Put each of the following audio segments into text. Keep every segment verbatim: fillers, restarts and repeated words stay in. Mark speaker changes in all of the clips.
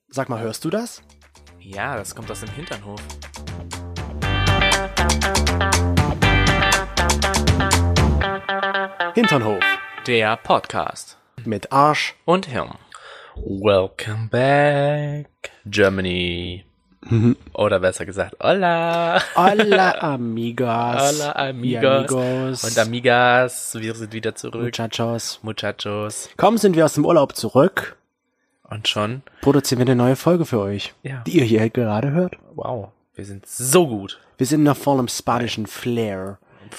Speaker 1: Sag mal, hörst du das?
Speaker 2: Ja, das kommt aus dem Hinternhof.
Speaker 1: Hinternhof.
Speaker 2: Der Podcast.
Speaker 1: Mit Arsch.
Speaker 2: Und Hirn. Welcome back, Germany. Oder besser gesagt, hola.
Speaker 1: Hola, amigas.
Speaker 2: Hola, amigos.
Speaker 1: amigos.
Speaker 2: Und amigas, wir sind wieder zurück.
Speaker 1: Muchachos.
Speaker 2: Muchachos.
Speaker 1: Kaum sind wir aus dem Urlaub zurück,
Speaker 2: Und schon,
Speaker 1: produzieren wir eine neue Folge für euch,
Speaker 2: ja,
Speaker 1: die ihr hier gerade hört.
Speaker 2: wow, wir sind so gut.
Speaker 1: Wir sind noch voll im spanischen Flair.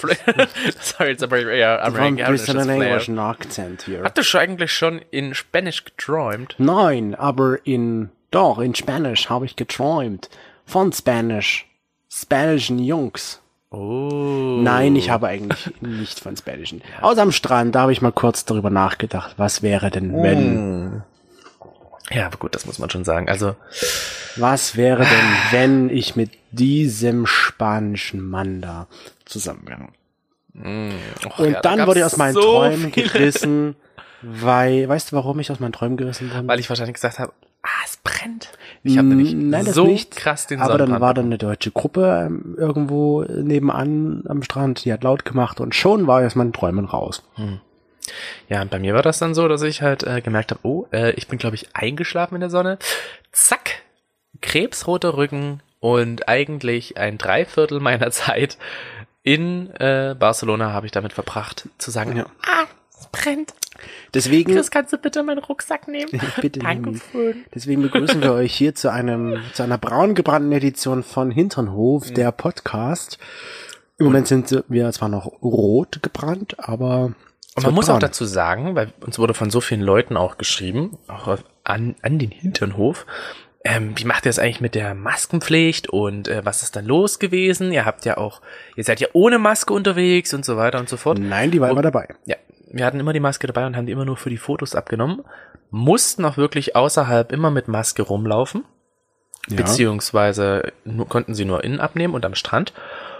Speaker 2: Sorry, it's aber eher
Speaker 1: Vom
Speaker 2: amerikanisches
Speaker 1: bisschen einen
Speaker 2: Flair.
Speaker 1: englischen Akzent hier.
Speaker 2: Hattest du eigentlich schon in Spanisch geträumt?
Speaker 1: Nein, aber in, doch, in Spanisch habe ich geträumt. Von Spanisch. Spanischen Jungs.
Speaker 2: Oh.
Speaker 1: Nein, ich habe eigentlich nicht von Spanischen. Außer am Strand, da habe ich mal kurz darüber nachgedacht, was wäre denn, wenn...
Speaker 2: Ja, aber gut, das muss man schon sagen. Also,
Speaker 1: Was wäre denn, wenn ich mit diesem spanischen Mann da zusammen wäre?
Speaker 2: och,
Speaker 1: Und
Speaker 2: ja, da
Speaker 1: dann
Speaker 2: gab's
Speaker 1: wurde ich aus meinen
Speaker 2: so
Speaker 1: Träumen
Speaker 2: viele-
Speaker 1: gerissen, weil, weißt du, warum ich aus meinen Träumen gerissen wurde?
Speaker 2: Weil ich wahrscheinlich gesagt habe, ah, es brennt. Ich habe nämlich
Speaker 1: Nein, das
Speaker 2: so
Speaker 1: nicht,
Speaker 2: krass den
Speaker 1: aber dann
Speaker 2: Sonnenbrand
Speaker 1: war dann eine deutsche Gruppe ähm, irgendwo nebenan am Strand, die hat laut gemacht und schon war ich aus meinen Träumen raus.
Speaker 2: Ja, und bei mir war das dann so, dass ich halt äh, gemerkt habe, oh, äh, ich bin, glaube ich, eingeschlafen in der Sonne. Zack, krebsroter Rücken und eigentlich ein Dreiviertel meiner Zeit in äh, Barcelona habe ich damit verbracht, zu sagen,
Speaker 1: Ja.
Speaker 2: ah, es brennt.
Speaker 1: Deswegen,
Speaker 2: Chris, kannst du bitte meinen Rucksack nehmen?
Speaker 1: bitte,
Speaker 2: Dankeschön.
Speaker 1: deswegen begrüßen wir euch hier zu einem, zu einer braun gebrannten Edition von Hinternhof, der Podcast. Im Moment sind wir zwar noch rot gebrannt, aber
Speaker 2: Und man muss auch dazu sagen, weil uns wurde von so vielen Leuten auch geschrieben, auch an, an den Hinternhof, ähm, wie macht ihr das eigentlich mit der Maskenpflicht und äh, was ist dann los gewesen? Ihr habt ja auch, ihr seid ja ohne Maske unterwegs und so weiter und so fort.
Speaker 1: Nein, die war immer dabei.
Speaker 2: Ja, wir hatten immer die Maske dabei und haben die immer nur für die Fotos abgenommen, mussten auch wirklich außerhalb immer mit Maske rumlaufen,
Speaker 1: Ja.
Speaker 2: beziehungsweise nur, konnten sie nur innen abnehmen und am Strand.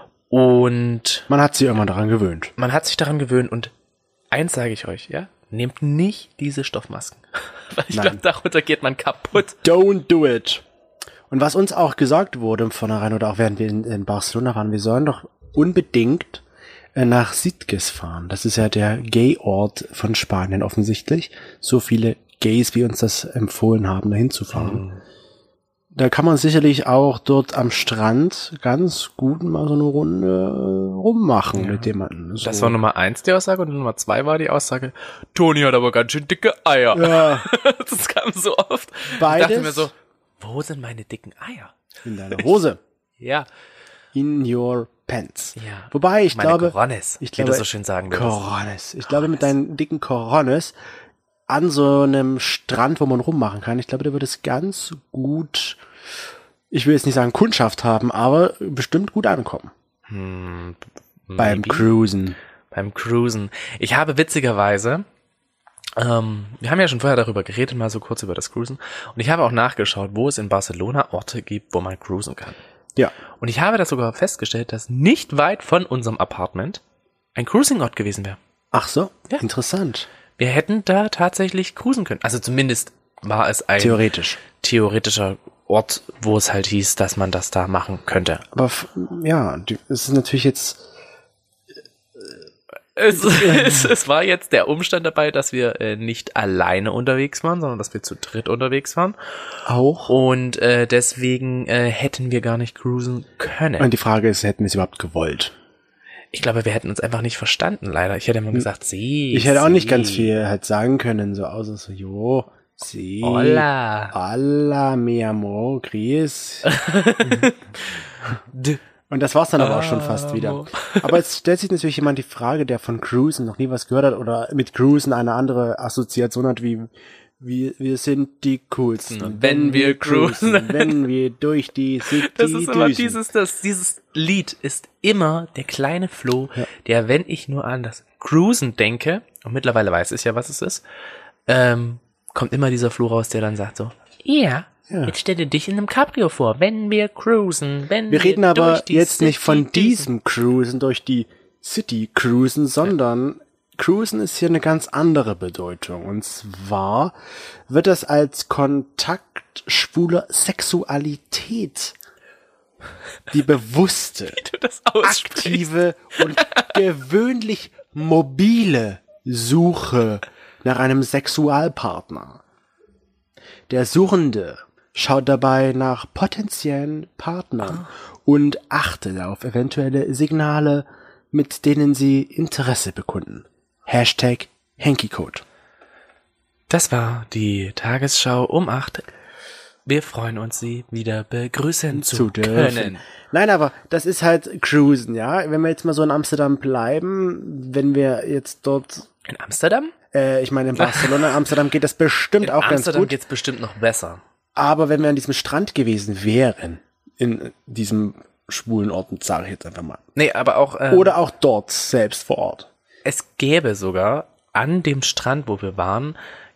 Speaker 2: Und
Speaker 1: Man hat sich irgendwann daran gewöhnt.
Speaker 2: man hat sich daran gewöhnt und eins sage ich euch, ja, nehmt nicht diese Stoffmasken. Weil ich
Speaker 1: Nein.
Speaker 2: glaube, darunter geht man kaputt.
Speaker 1: Don't do it. Und was uns auch gesagt wurde im Vornherein oder auch während wir in, in Barcelona waren, wir sollen doch unbedingt äh, nach Sitges fahren. Das ist ja der Gay-Ort von Spanien offensichtlich. So viele Gays, wie uns das empfohlen haben, dahin zu fahren. Da kann man sicherlich auch dort am Strand ganz gut mal so eine Runde äh, rummachen mit jemandem. So.
Speaker 2: Das war Nummer eins die Aussage und Nummer zwei war die Aussage, Toni hat aber ganz schön dicke Eier.
Speaker 1: Ja,
Speaker 2: Das kam so oft.
Speaker 1: Beides?
Speaker 2: Ich dachte mir so, wo sind meine dicken Eier?
Speaker 1: in deiner Hose.
Speaker 2: Ja.
Speaker 1: In your pants.
Speaker 2: Ja.
Speaker 1: Wobei ich
Speaker 2: Meine
Speaker 1: glaube,
Speaker 2: Corones,
Speaker 1: ich
Speaker 2: wie
Speaker 1: glaube,
Speaker 2: du so schön sagen würdest.
Speaker 1: Corones. Ich glaube, mit deinen dicken Corones an so einem Strand, wo man rummachen kann, ich glaube, da würde es ganz gut, ich will jetzt nicht sagen Kundschaft haben, aber bestimmt gut ankommen.
Speaker 2: Hm,
Speaker 1: Beim
Speaker 2: maybe.
Speaker 1: Cruisen.
Speaker 2: Beim Cruisen. Ich habe witzigerweise, ähm, wir haben ja schon vorher darüber geredet, mal so kurz über das Cruisen. Und ich habe auch nachgeschaut, wo es in Barcelona Orte gibt, wo man cruisen kann.
Speaker 1: Ja.
Speaker 2: Und ich habe das sogar festgestellt, dass nicht weit von unserem Apartment ein Cruising-Ort gewesen wäre.
Speaker 1: Ach so,
Speaker 2: Ja.
Speaker 1: interessant.
Speaker 2: Wir hätten da tatsächlich cruisen können. Also zumindest war es ein
Speaker 1: Theoretisch.
Speaker 2: theoretischer Ort, wo es halt hieß, dass man das da machen könnte.
Speaker 1: Aber f- ja, die- es ist natürlich jetzt,
Speaker 2: Es, es, es war jetzt der Umstand dabei, dass wir äh, nicht alleine unterwegs waren, sondern dass wir zu dritt unterwegs waren.
Speaker 1: auch.
Speaker 2: Und äh, deswegen äh, hätten wir gar nicht cruisen können.
Speaker 1: Und die Frage ist, hätten wir es überhaupt gewollt?
Speaker 2: Ich glaube, wir hätten uns einfach nicht verstanden, leider. Ich hätte immer gesagt, sie.
Speaker 1: Ich hätte auch nicht
Speaker 2: sie.
Speaker 1: ganz viel halt sagen können, so außer so, jo, sie.
Speaker 2: Hola.
Speaker 1: Hola, mi amor, Chris.
Speaker 2: D-
Speaker 1: Und das war's dann aber auch schon fast wieder.
Speaker 2: Amor.
Speaker 1: Aber jetzt stellt sich natürlich jemand die Frage, der von Cruisen noch nie was gehört hat oder mit Cruisen eine andere Assoziation hat, wie wir, wir sind die coolsten.
Speaker 2: Wenn wir cruisen.
Speaker 1: Wenn wir durch die City
Speaker 2: Das ist immer
Speaker 1: düsen.
Speaker 2: dieses, das, dieses Lied ist immer der kleine Flo,
Speaker 1: Ja.
Speaker 2: der, wenn ich nur an das Cruisen denke, und mittlerweile weiß ich ja, was es ist, ähm, kommt immer dieser Flo raus, der dann sagt so, ja,
Speaker 1: Ja.
Speaker 2: jetzt stell dir dich in einem Cabrio vor, wenn wir cruisen, wenn wir
Speaker 1: Wir reden aber
Speaker 2: durch die
Speaker 1: jetzt nicht
Speaker 2: City
Speaker 1: von
Speaker 2: düsen.
Speaker 1: diesem Cruisen durch die City Cruisen, sondern Cruisen ist hier eine ganz andere Bedeutung. Und zwar wird das als Kontakt schwuler Sexualität, die bewusste,
Speaker 2: Wie du das aussprichst.
Speaker 1: aktive und gewöhnlich mobile Suche nach einem Sexualpartner. Der Suchende schaut dabei nach potenziellen Partnern und achtet auf eventuelle Signale, mit denen sie Interesse bekunden. Hashtag Hankycode.
Speaker 2: Das war die Tagesschau um acht. Wir freuen uns, Sie wieder begrüßen zu,
Speaker 1: zu dürfen.
Speaker 2: können.
Speaker 1: Nein, aber das ist halt Cruisen, ja. Wenn wir jetzt mal so in Amsterdam bleiben, wenn wir jetzt dort,
Speaker 2: In Amsterdam?
Speaker 1: äh, ich meine in Barcelona, Amsterdam geht das bestimmt
Speaker 2: In
Speaker 1: auch ganz
Speaker 2: Amsterdam
Speaker 1: gut.
Speaker 2: geht's bestimmt noch besser.
Speaker 1: Aber wenn wir an diesem Strand gewesen wären, in diesem schwulen Ort, sage ich jetzt einfach mal.
Speaker 2: Nee, aber auch... Ähm,
Speaker 1: Oder auch dort selbst vor Ort.
Speaker 2: Es gäbe sogar an dem Strand, wo wir waren,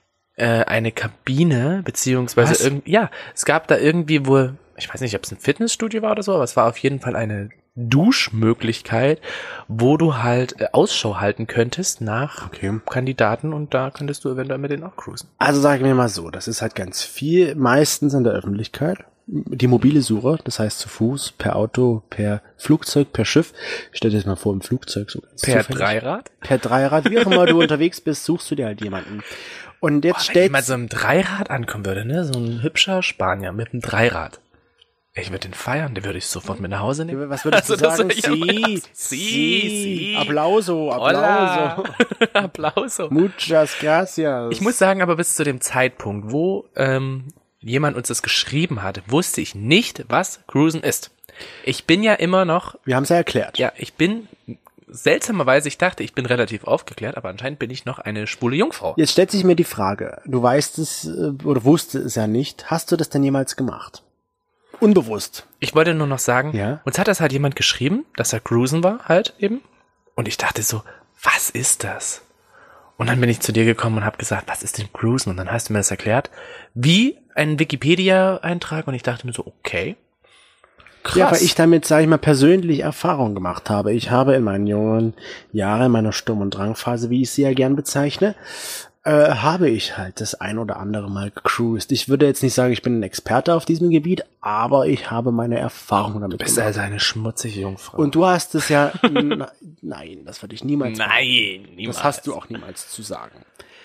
Speaker 2: äh, eine Kabine, beziehungsweise
Speaker 1: Was?
Speaker 2: irgend, ja, es gab da irgendwie wohl, ich weiß nicht, ob es ein Fitnessstudio war oder so, aber es war auf jeden Fall eine Duschmöglichkeit, wo du halt äh, Ausschau halten könntest nach
Speaker 1: Okay.
Speaker 2: Kandidaten und da könntest du eventuell mit denen auch cruisen.
Speaker 1: Also sagen wir mal so, das ist halt ganz viel, meistens in der Öffentlichkeit. Die mobile Suche, das heißt zu Fuß, per Auto, per Flugzeug, per Schiff. Stell dir das mal vor, im Flugzeug so ganz
Speaker 2: Per
Speaker 1: zufällig.
Speaker 2: Dreirad?
Speaker 1: Per Dreirad, wie auch immer du unterwegs bist, suchst du dir halt jemanden. Und jetzt
Speaker 2: Boah, wenn
Speaker 1: stellt
Speaker 2: jemand so einem Dreirad ankommen würde, ne, so ein hübscher Spanier mit einem Dreirad. Ich würde den feiern, den würde ich sofort mit nach Hause nehmen.
Speaker 1: was würdest
Speaker 2: Also
Speaker 1: du
Speaker 2: das
Speaker 1: sagen?
Speaker 2: wär ja
Speaker 1: Sie,
Speaker 2: was. Sie, sie.
Speaker 1: Applauso,
Speaker 2: Hola.
Speaker 1: applauso.
Speaker 2: Applauso.
Speaker 1: Muchas gracias.
Speaker 2: Ich muss sagen, aber bis zu dem Zeitpunkt, wo ähm, jemand uns das geschrieben hat, wusste ich nicht, was Cruisen ist. Ich bin ja immer noch,
Speaker 1: Wir haben es ja erklärt.
Speaker 2: ja, ich bin seltsamerweise, ich dachte, ich bin relativ aufgeklärt, aber anscheinend bin ich noch eine schwule Jungfrau.
Speaker 1: Jetzt stellt sich mir die Frage, du weißt es äh, oder wusstest es ja nicht, hast du das denn jemals gemacht? Unbewusst.
Speaker 2: Ich wollte nur noch sagen,
Speaker 1: Ja?
Speaker 2: uns hat das halt jemand geschrieben, dass er Cruisen war halt eben. Und ich dachte so, was ist das? Und dann bin ich zu dir gekommen und habe gesagt, was ist denn Cruisen? Und dann hast du mir das erklärt, wie ein Wikipedia-Eintrag. Und ich dachte mir so, okay, krass.
Speaker 1: Ja, weil ich damit, sage ich mal, persönlich Erfahrung gemacht habe. Ich habe in meinen jungen Jahren, in meiner Sturm- und Drangphase, wie ich sie ja gern bezeichne, äh, habe ich halt das ein oder andere Mal gecruised. Ich würde jetzt nicht sagen, ich bin ein Experte auf diesem Gebiet, aber ich habe meine Erfahrung damit
Speaker 2: Du bist
Speaker 1: gemacht.
Speaker 2: also eine schmutzige Jungfrau.
Speaker 1: Und du hast es ja, n- nein, das würde ich niemals machen.
Speaker 2: Nein, niemals.
Speaker 1: Das hast du auch niemals zu sagen.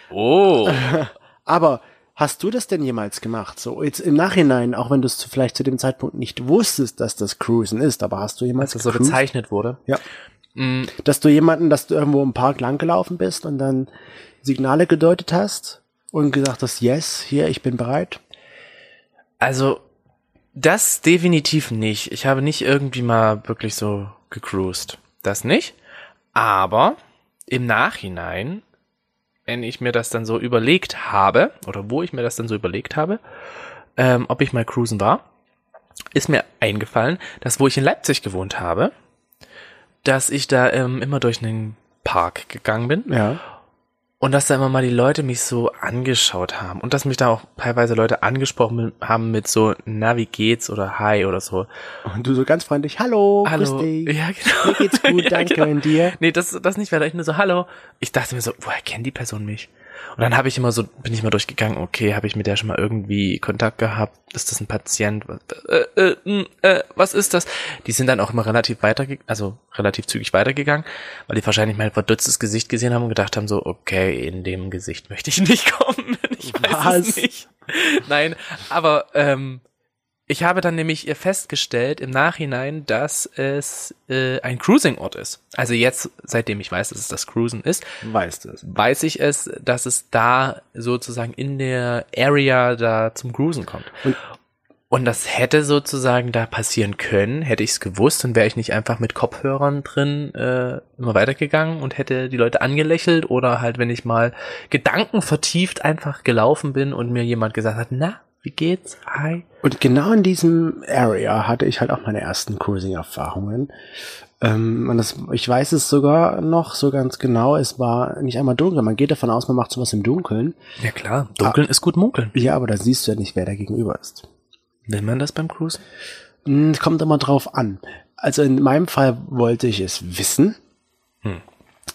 Speaker 2: Oh,
Speaker 1: Aber hast du das denn jemals gemacht? So jetzt im Nachhinein, auch wenn du es zu, vielleicht zu dem Zeitpunkt nicht wusstest, dass das Cruisen ist, aber hast du jemals
Speaker 2: dass das so
Speaker 1: gecruised?
Speaker 2: bezeichnet wurde.
Speaker 1: Ja.
Speaker 2: Mm,
Speaker 1: Dass du jemanden, dass du irgendwo im Park langgelaufen bist und dann Signale gedeutet hast und gesagt hast, yes, hier, ich bin bereit.
Speaker 2: Also, das definitiv nicht. Ich habe nicht irgendwie mal wirklich so gecruised. Das nicht. Aber im Nachhinein, wenn ich mir das dann so überlegt habe, oder wo ich mir das dann so überlegt habe, ähm, ob ich mal cruisen war, ist mir eingefallen, dass wo ich in Leipzig gewohnt habe, dass ich da ähm, immer durch einen Park gegangen bin.
Speaker 1: Ja.
Speaker 2: Und dass da immer mal die Leute mich so angeschaut haben. Und dass mich da auch teilweise Leute angesprochen haben mit so, na, wie geht's? Oder hi oder so.
Speaker 1: Und du so ganz freundlich, hallo,
Speaker 2: Hallo.
Speaker 1: grüß dich.
Speaker 2: Ja, genau.
Speaker 1: Mir geht's gut,
Speaker 2: Ja,
Speaker 1: danke,
Speaker 2: genau.
Speaker 1: und dir?
Speaker 2: Nee, das, das nicht, weil ich nur so, hallo. Ich dachte mir so, woher kennt die Person mich? Und dann habe ich immer so, bin ich mal durchgegangen, okay, habe ich mit der schon mal irgendwie Kontakt gehabt? Ist das ein Patient? Äh, äh, mh, äh, was ist das? Die sind dann auch immer relativ weitergegangen, also relativ zügig weitergegangen, weil die wahrscheinlich mein verdutztes Gesicht gesehen haben und gedacht haben so, okay, in dem Gesicht möchte ich nicht kommen. Ich weiß
Speaker 1: Was?
Speaker 2: es nicht. Nein, aber ähm, ich habe dann nämlich ihr festgestellt im Nachhinein, dass es äh, ein Cruising-Ort ist. Also jetzt, seitdem ich weiß, dass es das Cruisen ist,
Speaker 1: Weißt du es.
Speaker 2: weiß ich es, dass es da sozusagen in der Area da zum Cruisen kommt.
Speaker 1: Und-
Speaker 2: Und das hätte sozusagen da passieren können, hätte ich es gewusst, dann wäre ich nicht einfach mit Kopfhörern drin äh, immer weitergegangen und hätte die Leute angelächelt oder halt, wenn ich mal gedankenvertieft einfach gelaufen bin und mir jemand gesagt hat, na, wie geht's? Hi.
Speaker 1: Und genau in diesem Area hatte ich halt auch meine ersten Cruising-Erfahrungen. Ähm, und das, ich weiß es sogar noch so ganz genau, es war nicht einmal dunkel. Man geht davon aus, man macht sowas im Dunkeln.
Speaker 2: Ja klar, dunkeln ist gut munkeln.
Speaker 1: Ja, aber da siehst du ja nicht, wer da gegenüber ist.
Speaker 2: Will man das beim Cruisen?
Speaker 1: Hm, Es kommt immer drauf an. Also in meinem Fall wollte ich es wissen.
Speaker 2: Hm.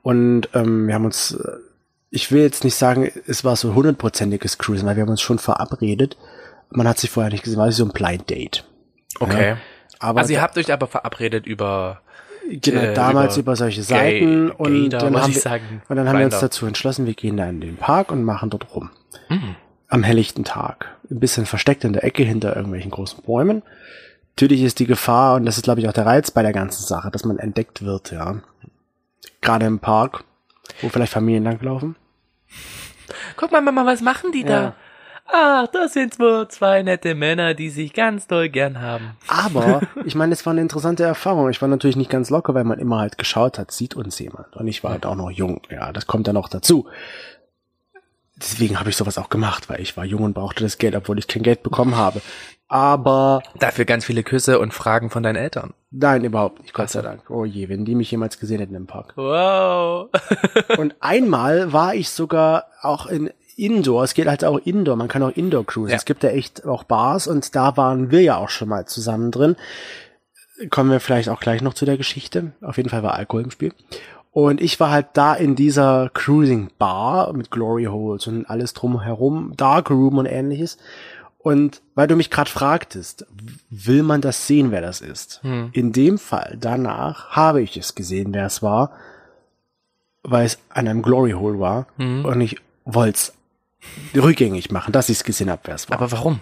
Speaker 1: Und ähm, wir haben uns, ich will jetzt nicht sagen, es war so hundertprozentiges Cruisen, weil wir haben uns schon verabredet. Man hat sich vorher nicht gesehen, war so ein Blind Date.
Speaker 2: Okay.
Speaker 1: Ja, aber
Speaker 2: also ihr habt euch aber verabredet über
Speaker 1: genau,
Speaker 2: äh,
Speaker 1: damals über,
Speaker 2: über
Speaker 1: solche
Speaker 2: Gay-
Speaker 1: Seiten und
Speaker 2: Gaydar,
Speaker 1: dann,
Speaker 2: wollte
Speaker 1: haben
Speaker 2: ich
Speaker 1: wir,
Speaker 2: sagen.
Speaker 1: und dann haben wir uns
Speaker 2: Grindr.
Speaker 1: dazu entschlossen, wir gehen da in den Park und machen dort rum.
Speaker 2: Mhm.
Speaker 1: Am helllichten Tag. Ein bisschen versteckt in der Ecke hinter irgendwelchen großen Bäumen. Natürlich ist die Gefahr, und das ist glaube ich auch der Reiz bei der ganzen Sache, dass man entdeckt wird, ja. Gerade im Park, wo vielleicht Familien langlaufen.
Speaker 2: Guck mal, Mama, was machen die
Speaker 1: Ja.
Speaker 2: da? Ach, das sind nur zwei nette Männer, die sich ganz doll gern haben.
Speaker 1: Aber, ich meine, es war eine interessante Erfahrung. Ich war natürlich nicht ganz locker, weil man immer halt geschaut hat, sieht uns jemand. Und ich war halt auch noch jung. Ja, das kommt dann noch dazu. Deswegen habe ich sowas auch gemacht, weil ich war jung und brauchte das Geld, obwohl ich kein Geld bekommen habe. Aber,
Speaker 2: Dafür ganz viele Küsse und Fragen von deinen Eltern.
Speaker 1: nein, überhaupt nicht, Gott
Speaker 2: Ach so.
Speaker 1: sei Dank. Oh je, wenn die mich jemals gesehen hätten im Park.
Speaker 2: Wow.
Speaker 1: Und einmal war ich sogar auch in Indoor, es geht halt auch Indoor, man kann auch Indoor cruisen.
Speaker 2: Ja.
Speaker 1: Es gibt ja echt auch Bars und da waren wir ja auch schon mal zusammen drin. Kommen wir vielleicht auch gleich noch zu der Geschichte. Auf jeden Fall war Alkohol im Spiel. Und ich war halt da in dieser Cruising Bar mit Glory Holes und alles drumherum, Dark Room und ähnliches. Und weil du mich gerade fragtest, will man das sehen, wer das ist?
Speaker 2: Hm.
Speaker 1: In dem Fall, danach, habe ich es gesehen, wer es war, weil es an einem Glory Hole war.
Speaker 2: Hm.
Speaker 1: Und ich wollte es rückgängig machen, dass ich es gesehen habe, wer es war.
Speaker 2: Aber warum?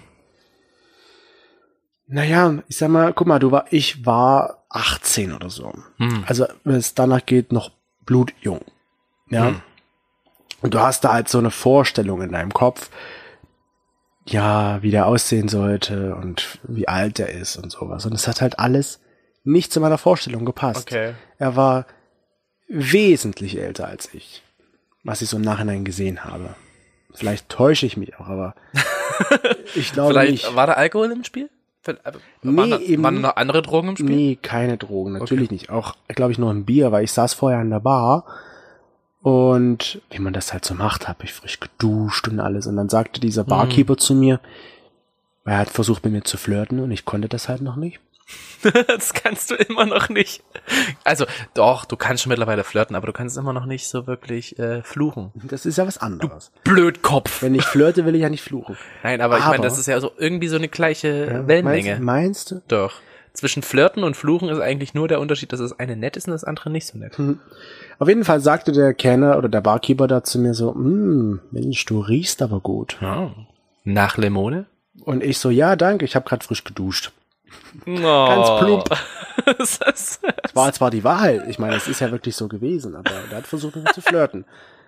Speaker 1: Naja, ich sag mal, guck mal, du war, ich war achtzehn oder so.
Speaker 2: Hm.
Speaker 1: Also, wenn es danach geht, noch blutjung. Ja.
Speaker 2: Hm.
Speaker 1: Und du hast da halt so eine Vorstellung in deinem Kopf, ja, wie der aussehen sollte und wie alt er ist und sowas. Und es hat halt alles nicht zu meiner Vorstellung gepasst.
Speaker 2: Okay.
Speaker 1: Er war wesentlich älter als ich, was ich so im Nachhinein gesehen habe. Vielleicht täusche ich mich auch, aber ich glaube
Speaker 2: Vielleicht
Speaker 1: nicht.
Speaker 2: war da Alkohol im Spiel? Waren,
Speaker 1: Nee,
Speaker 2: da,
Speaker 1: eben-
Speaker 2: waren noch andere Drogen im Spiel?
Speaker 1: Nee, keine Drogen, natürlich nicht. Auch, glaube ich, nur ein Bier, weil ich saß vorher in der Bar und wie man das halt so macht, habe ich frisch geduscht und alles. Und dann sagte dieser Barkeeper zu mir, er hat versucht mit mir zu flirten und ich konnte das halt noch nicht.
Speaker 2: Das kannst du immer noch nicht. Also, doch, du kannst schon mittlerweile flirten, aber du kannst immer noch nicht so wirklich äh, fluchen.
Speaker 1: Das ist ja was anderes.
Speaker 2: Blödkopf.
Speaker 1: Wenn ich flirte, will ich ja nicht fluchen.
Speaker 2: Nein, aber, ich
Speaker 1: Aber-
Speaker 2: meine, das ist ja so irgendwie so eine gleiche
Speaker 1: Ja,
Speaker 2: Wellenlänge.
Speaker 1: Meinst, meinst du?
Speaker 2: Doch. Zwischen Flirten und Fluchen ist eigentlich nur der Unterschied, dass das eine nett ist und das andere nicht so nett.
Speaker 1: Auf jeden Fall sagte der Kellner oder der Barkeeper da zu mir so, "Mm, Mensch, du riechst aber gut."
Speaker 2: Ja. Nach Lemone?
Speaker 1: Und ich so, ja, danke, ich habe gerade frisch geduscht.
Speaker 2: Oh.
Speaker 1: Ganz plump.
Speaker 2: Das ist-
Speaker 1: Das war zwar die Wahrheit, ich meine, es ist ja wirklich so gewesen, aber der hat versucht, mit mir zu flirten.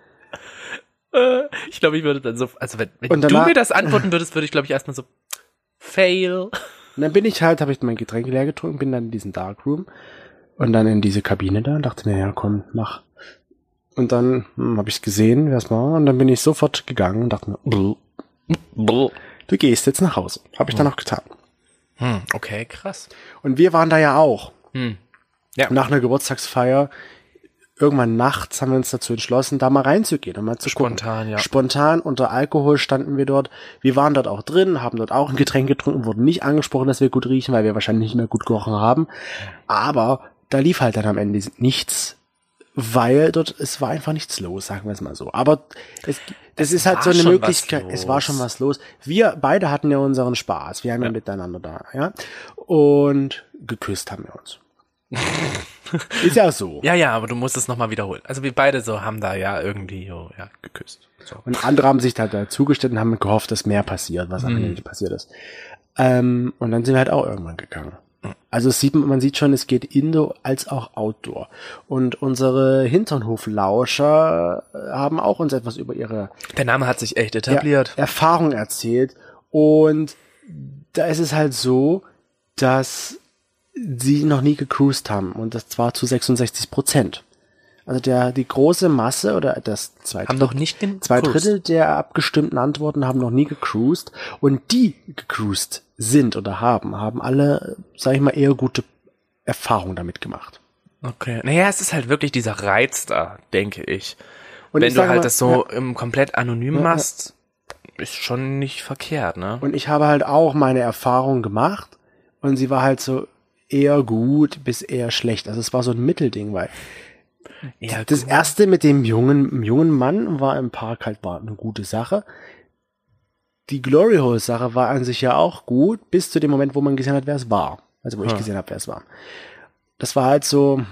Speaker 2: Ich glaube, ich würde dann so, also wenn, wenn
Speaker 1: Und
Speaker 2: du
Speaker 1: danach-
Speaker 2: mir das antworten würdest, würde ich glaube ich erstmal so, fail.
Speaker 1: Und dann bin ich halt, habe ich mein Getränk leer getrunken, bin dann in diesen Darkroom und dann in diese Kabine da und dachte mir, ja komm, mach. Und dann hm, habe ich es gesehen, wer es war, und dann bin ich sofort gegangen und dachte mir, "Brr, du gehst jetzt nach Hause. Habe ich dann auch getan.
Speaker 2: Hm, okay, krass.
Speaker 1: Und wir waren da ja auch.
Speaker 2: Hm. Ja.
Speaker 1: Nach einer Geburtstagsfeier, irgendwann nachts haben wir uns dazu entschlossen, da mal reinzugehen und mal zu
Speaker 2: Spontan,
Speaker 1: gucken.
Speaker 2: ja.
Speaker 1: Spontan, unter Alkohol standen wir dort. Wir waren dort auch drin, haben dort auch ein Getränk getrunken, wurden nicht angesprochen, dass wir gut riechen, weil wir wahrscheinlich nicht mehr gut gerochen haben. Aber da lief halt dann am Ende nichts, weil dort, es war einfach nichts los, sagen wir es mal so. Aber es, das ist halt
Speaker 2: war
Speaker 1: so eine
Speaker 2: schon
Speaker 1: Möglichkeit,
Speaker 2: was
Speaker 1: es war
Speaker 2: los.
Speaker 1: schon was los. Wir beide hatten ja unseren Spaß, wir haben ja, miteinander da, ja. Und geküsst haben wir uns. Ist ja so.
Speaker 2: Ja, ja, aber du musst es nochmal wiederholen. Also wir beide so haben da ja irgendwie so, ja, geküsst. So.
Speaker 1: Und andere haben sich da dazugestellt und haben gehofft, dass mehr passiert, was am Ende nicht passiert ist. Ähm, und dann sind wir halt auch irgendwann gegangen. Also es sieht, man sieht schon, es geht Indoor als auch Outdoor. Und unsere Hinternhoflauscher haben auch uns etwas über ihre
Speaker 2: Der Name hat sich echt etabliert.
Speaker 1: Er Erfahrung erzählt. Und da ist es halt so, dass sie noch nie gecruised haben. Und das zwar zu sechsundsechzig Prozent. Also der, die große Masse oder das zwei
Speaker 2: Haben noch nicht gecruised.
Speaker 1: Zwei Drittel der abgestimmten Antworten haben noch nie gecruised. Und die gecruised sind oder haben, haben alle, sag ich mal, eher gute Erfahrungen damit gemacht.
Speaker 2: Okay. Naja, es ist halt wirklich dieser Reiz da, denke ich.
Speaker 1: Und
Speaker 2: Wenn
Speaker 1: ich
Speaker 2: du
Speaker 1: sage
Speaker 2: halt
Speaker 1: mal,
Speaker 2: das so im komplett anonym
Speaker 1: Ja, ja.
Speaker 2: machst, ist schon nicht verkehrt, ne?
Speaker 1: Und ich habe halt auch meine Erfahrung gemacht und sie war halt so eher gut bis eher schlecht. Also es war so ein Mittelding, weil
Speaker 2: Ja,
Speaker 1: Das
Speaker 2: gut.
Speaker 1: erste mit dem jungen, jungen Mann war im Park halt war eine gute Sache. Die Glory Hole Sache war an sich ja auch gut, bis zu dem Moment, wo man gesehen hat, wer es war. Also wo ich
Speaker 2: Hm.
Speaker 1: gesehen habe, wer es war. Das war halt so,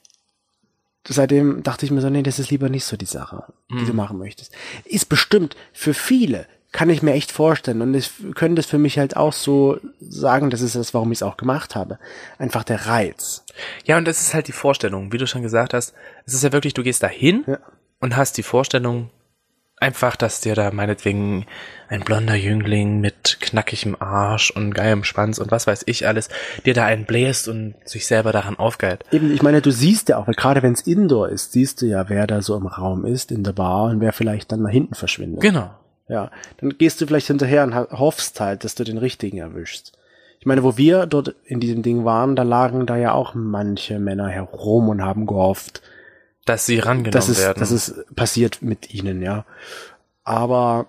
Speaker 1: seitdem dachte ich mir so, nee, das ist lieber nicht so die Sache, die
Speaker 2: Hm.
Speaker 1: du machen möchtest. Ist bestimmt für viele, kann ich mir echt vorstellen. Und ich könnte das für mich halt auch so sagen, das ist das, warum ich es auch gemacht habe. Einfach der Reiz.
Speaker 2: Ja, und das ist halt die Vorstellung, wie du schon gesagt hast. Es ist ja wirklich, du gehst da hin
Speaker 1: Ja.
Speaker 2: und hast die Vorstellung, einfach, dass dir da meinetwegen ein blonder Jüngling mit knackigem Arsch und geilem Schwanz und was weiß ich alles, dir da einen bläst und sich selber daran aufgeilt.
Speaker 1: Eben, ich meine, du siehst ja auch, weil gerade wenn es Indoor ist, siehst du ja, wer da so im Raum ist, in der Bar und wer vielleicht dann nach hinten verschwindet.
Speaker 2: Genau.
Speaker 1: Ja, dann gehst du vielleicht hinterher und ho- hoffst halt, dass du den richtigen erwischst. Ich meine, wo wir dort in diesem Ding waren, da lagen da ja auch manche Männer herum und haben gehofft,
Speaker 2: Dass sie rangenommen
Speaker 1: dass es,
Speaker 2: werden.
Speaker 1: dass es passiert mit ihnen, ja. Aber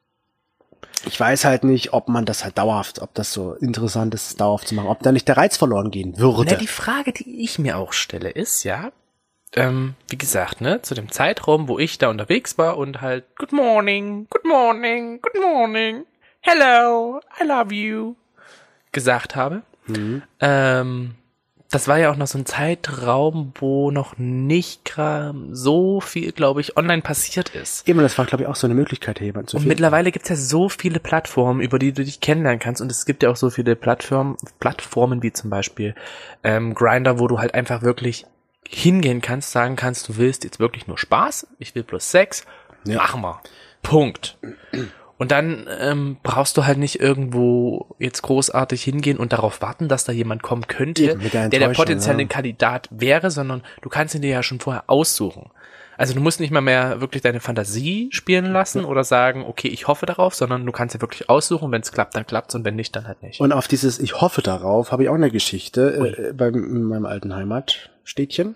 Speaker 1: ich weiß halt nicht, ob man das halt dauerhaft, ob das so interessant ist, das dauerhaft zu machen, ob da nicht der Reiz verloren gehen würde.
Speaker 2: Na, die Frage, die ich mir auch stelle, ist ja, ähm, wie gesagt, ne, zu dem Zeitraum, wo ich da unterwegs war und halt Good morning, good morning, good morning, hello, I love you gesagt habe.
Speaker 1: Mhm.
Speaker 2: Ähm, das war ja auch noch so ein Zeitraum, wo noch nicht gra- so viel, glaube ich, online passiert ist.
Speaker 1: Eben, das war, glaube ich, auch so eine Möglichkeit, hier jemanden zu
Speaker 2: Und
Speaker 1: finden.
Speaker 2: mittlerweile gibt's ja so viele Plattformen, über die du dich kennenlernen kannst. Und es gibt ja auch so viele Plattformen, Plattformen wie zum Beispiel ähm, Grindr, wo du halt einfach wirklich hingehen kannst, sagen kannst, du willst jetzt wirklich nur Spaß, ich will bloß Sex,
Speaker 1: Ja.
Speaker 2: machen wir. Punkt. Und dann ähm, brauchst du halt nicht irgendwo jetzt großartig hingehen und darauf warten, dass da jemand kommen könnte,
Speaker 1: Eben, mit der
Speaker 2: der der
Speaker 1: Enttäuschung,
Speaker 2: potenzielle
Speaker 1: ja.
Speaker 2: Kandidat wäre, sondern du kannst ihn dir ja schon vorher aussuchen. Also du musst nicht mal mehr wirklich deine Fantasie spielen lassen oder sagen, okay, ich hoffe darauf, sondern du kannst ja wirklich aussuchen, wenn es klappt, dann klappt's und wenn nicht, dann halt nicht.
Speaker 1: Und auf dieses Ich hoffe darauf habe ich auch eine Geschichte
Speaker 2: Ui.
Speaker 1: äh, bei meinem alten Heimatstädtchen.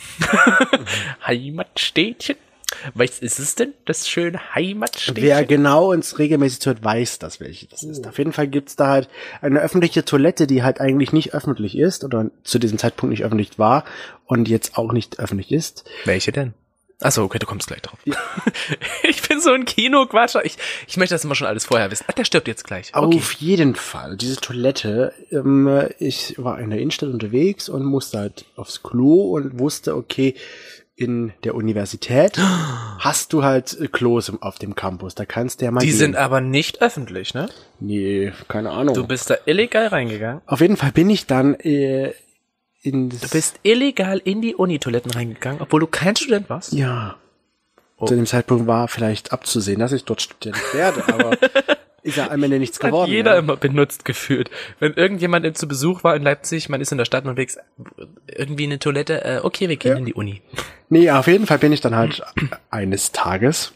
Speaker 2: Heimatstädtchen? Was ist es denn, das schöne Heimatstädtchen?
Speaker 1: Wer genau uns regelmäßig zuhört, weiß das, welche das ist. Auf jeden Fall gibt's da halt eine öffentliche Toilette, die halt eigentlich nicht öffentlich ist oder zu diesem Zeitpunkt nicht öffentlich war und jetzt auch nicht öffentlich ist.
Speaker 2: Welche denn? Achso, okay, du kommst gleich drauf. Ja. Ich bin so ein Kinoquatscher. Ich, ich möchte das immer schon alles vorher wissen. Ach, der stirbt jetzt gleich. Okay.
Speaker 1: Auf jeden Fall. Diese Toilette, ähm, ich war in der Innenstadt unterwegs und musste halt aufs Klo und wusste, okay, in der Universität hast du halt äh, Klos im- auf dem Campus. Da kannst du ja mal
Speaker 2: Die
Speaker 1: gehen.
Speaker 2: sind aber nicht öffentlich, ne?
Speaker 1: Nee, keine Ahnung.
Speaker 2: Du bist da illegal reingegangen.
Speaker 1: Auf jeden Fall bin ich dann äh, in das,
Speaker 2: Du bist illegal in die Uni-Toiletten reingegangen, obwohl du kein Student warst.
Speaker 1: ja.
Speaker 2: Oh.
Speaker 1: Zu dem Zeitpunkt war vielleicht abzusehen, dass ich dort Student werde, aber ist ja am Ende nichts
Speaker 2: Hat
Speaker 1: geworden.
Speaker 2: jeder
Speaker 1: ja.
Speaker 2: immer benutzt gefühlt. Wenn irgendjemand zu Besuch war in Leipzig, man ist in der Stadt unterwegs, irgendwie eine Toilette, äh, okay, wir gehen
Speaker 1: Ja.
Speaker 2: in die Uni.
Speaker 1: Nee, auf jeden Fall bin ich dann halt eines Tages